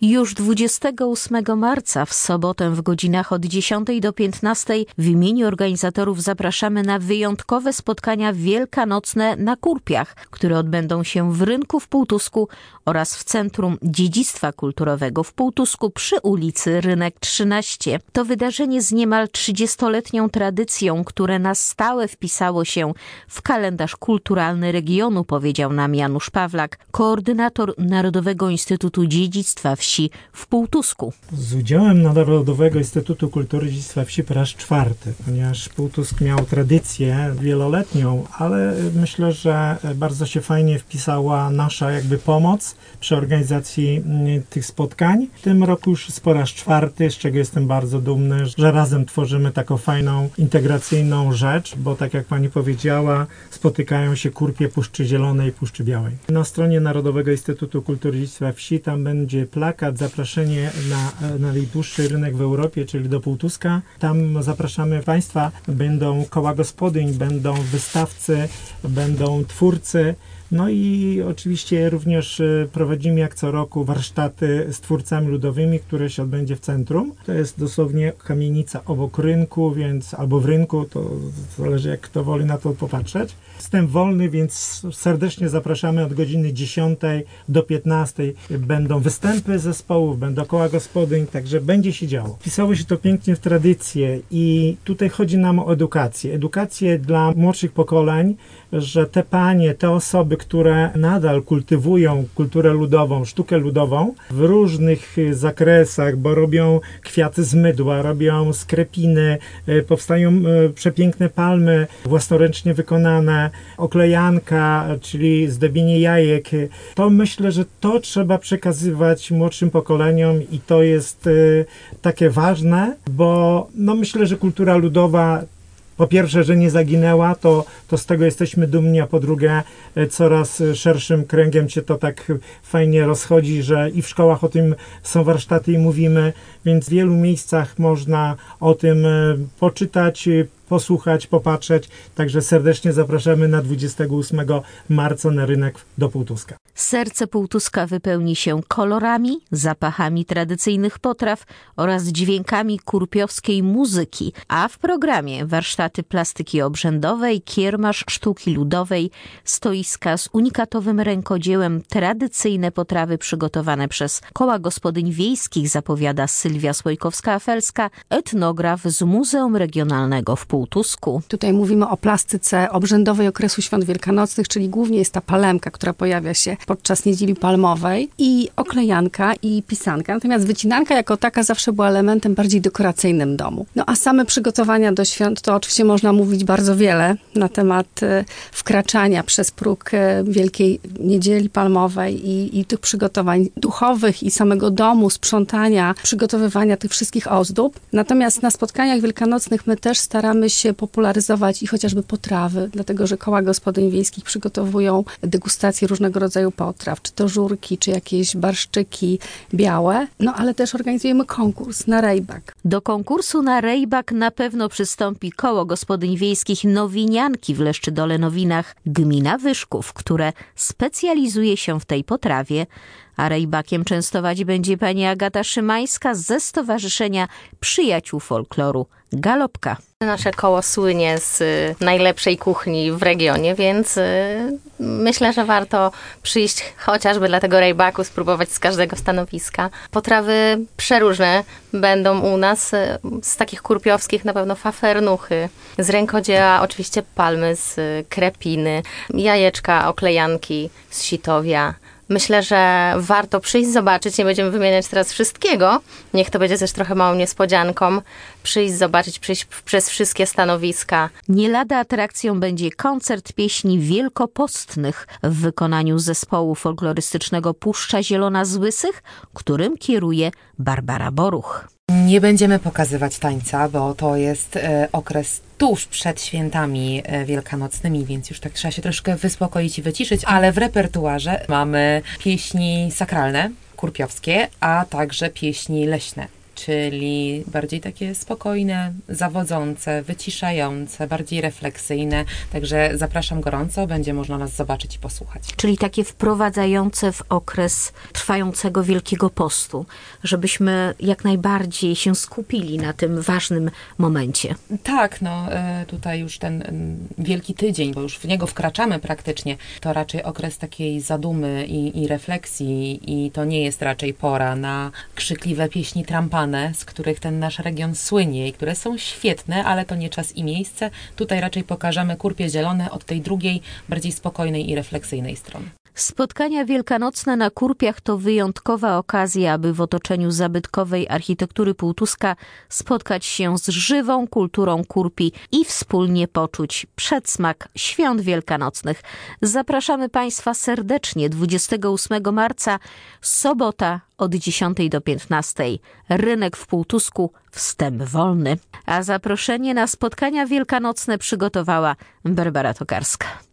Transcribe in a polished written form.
Już 28 marca w sobotę w godzinach od 10 do 15 w imieniu organizatorów zapraszamy na wyjątkowe spotkania wielkanocne na Kurpiach, które odbędą się w Rynku w Półtusku oraz w Centrum Dziedzictwa Kulturowego w Półtusku przy ulicy Rynek 13. To wydarzenie z niemal 30-letnią tradycją, które na stałe wpisało się w kalendarz kulturalny regionu, powiedział nam Janusz Pawlak, koordynator Narodowego Instytutu Dziedzictwa Wsi w Półtusku. Z udziałem Narodowego Instytutu Kultury i Dziedzictwa Wsi po raz 4, ponieważ Półtusk miał tradycję wieloletnią, ale myślę, że bardzo się fajnie wpisała nasza pomoc przy organizacji tych spotkań. W tym roku już jest po raz 4, z czego jestem bardzo dumny, że razem tworzymy taką fajną, integracyjną rzecz, bo tak jak pani powiedziała, spotykają się Kurpie Puszczy Zielonej i Puszczy Białej. Na stronie Narodowego Instytutu Kultury i Dziedzictwa Wsi tam będzie plakat, zaproszenie na najdłuższy rynek w Europie, czyli do Półtuska. Tam zapraszamy Państwa, będą koła gospodyń, będą wystawcy, będą twórcy. No i oczywiście również prowadzimy jak co roku warsztaty z twórcami ludowymi, które się odbędzie w centrum. To jest dosłownie kamienica obok rynku, więc albo w rynku, to zależy jak kto woli na to popatrzeć. Wstęp wolny, więc serdecznie zapraszamy od godziny 10 do 15. Będą występy zespołów, będą koła gospodyń, także będzie się działo. Wpisało się to pięknie w tradycję i tutaj chodzi nam o edukację. Edukację dla młodszych pokoleń, że te panie, te osoby, które nadal kultywują kulturę ludową, sztukę ludową w różnych zakresach, bo robią kwiaty z mydła, robią skrepiny, powstają przepiękne palmy własnoręcznie wykonane, oklejanka, czyli zdobienie jajek. To myślę, że to trzeba przekazywać młodszym pokoleniom i to jest takie ważne, bo myślę, że kultura ludowa po pierwsze, że nie zaginęła, to z tego jesteśmy dumni, a po drugie coraz szerszym kręgiem się to tak fajnie rozchodzi, że i w szkołach o tym są warsztaty i mówimy, więc w wielu miejscach można o tym poczytać, posłuchać, popatrzeć. Także serdecznie zapraszamy na 28 marca na rynek do Półtuska. Serce Półtuska wypełni się kolorami, zapachami tradycyjnych potraw oraz dźwiękami kurpiowskiej muzyki, a w programie warsztaty plastyki obrzędowej, kiermasz sztuki ludowej, stoiska z unikatowym rękodziełem, tradycyjne potrawy przygotowane przez koła gospodyń wiejskich, zapowiada Sylwia Słojkowska-Afelska, etnograf z Muzeum Regionalnego w Półtusku. Tutaj mówimy o plastyce obrzędowej okresu świąt wielkanocnych, czyli głównie jest ta palemka, która pojawia się podczas Niedzieli Palmowej i oklejanka i pisanka. Natomiast wycinanka jako taka zawsze była elementem bardziej dekoracyjnym domu. A same przygotowania do świąt, to oczywiście można mówić bardzo wiele na temat wkraczania przez próg Wielkiej Niedzieli Palmowej i tych przygotowań duchowych i samego domu, sprzątania, przygotowywania tych wszystkich ozdób. Natomiast na spotkaniach wielkanocnych my też staramy się popularyzować i chociażby potrawy, dlatego że koła gospodyń wiejskich przygotowują degustacje różnego rodzaju potraw, czy to żurki, czy jakieś barszczyki białe, ale też organizujemy konkurs na rejbak. Do konkursu na rejbak na pewno przystąpi koło gospodyń wiejskich Nowinianki w Leszczydole-Nowinach, gmina Wyszków, które specjalizuje się w tej potrawie, a rejbakiem częstować będzie pani Agata Szymańska ze Stowarzyszenia Przyjaciół Folkloru Galopka. Nasze koło słynie z najlepszej kuchni w regionie, więc myślę, że warto przyjść chociażby dla tego rejbaku, spróbować z każdego stanowiska. Potrawy przeróżne będą u nas, z takich kurpiowskich na pewno fafernuchy, z rękodzieła oczywiście palmy, z krepiny, jajeczka, oklejanki z sitowia. Myślę, że warto przyjść, zobaczyć, nie będziemy wymieniać teraz wszystkiego, niech to będzie też trochę małą niespodzianką, przyjść, zobaczyć, przejść przez wszystkie stanowiska. Nie lada atrakcją będzie koncert pieśni wielkopostnych w wykonaniu zespołu folklorystycznego Puszcza Zielona z Łysych, którym kieruje Barbara Boruch. Nie będziemy pokazywać tańca, bo to jest okres tuż przed świętami wielkanocnymi, więc już tak trzeba się troszkę wyspokoić i wyciszyć, ale w repertuarze mamy pieśni sakralne, kurpiowskie, a także pieśni leśne, czyli bardziej takie spokojne, zawodzące, wyciszające, bardziej refleksyjne. Także zapraszam gorąco, będzie można nas zobaczyć i posłuchać. Czyli takie wprowadzające w okres trwającego Wielkiego Postu, żebyśmy jak najbardziej się skupili na tym ważnym momencie. Tak, tutaj już ten Wielki Tydzień, bo już w niego wkraczamy praktycznie, to raczej okres takiej zadumy i refleksji i to nie jest raczej pora na krzykliwe pieśni trampane, z których ten nasz region słynie i które są świetne, ale to nie czas i miejsce. Tutaj raczej pokażemy kurpie zielone od tej drugiej, bardziej spokojnej i refleksyjnej strony. Spotkania wielkanocne na Kurpiach to wyjątkowa okazja, aby w otoczeniu zabytkowej architektury Półtuska spotkać się z żywą kulturą Kurpi i wspólnie poczuć przedsmak świąt wielkanocnych. Zapraszamy Państwa serdecznie 28 marca, sobota od 10 do 15. Rynek w Półtusku, wstęp wolny. A zaproszenie na spotkania wielkanocne przygotowała Barbara Tokarska.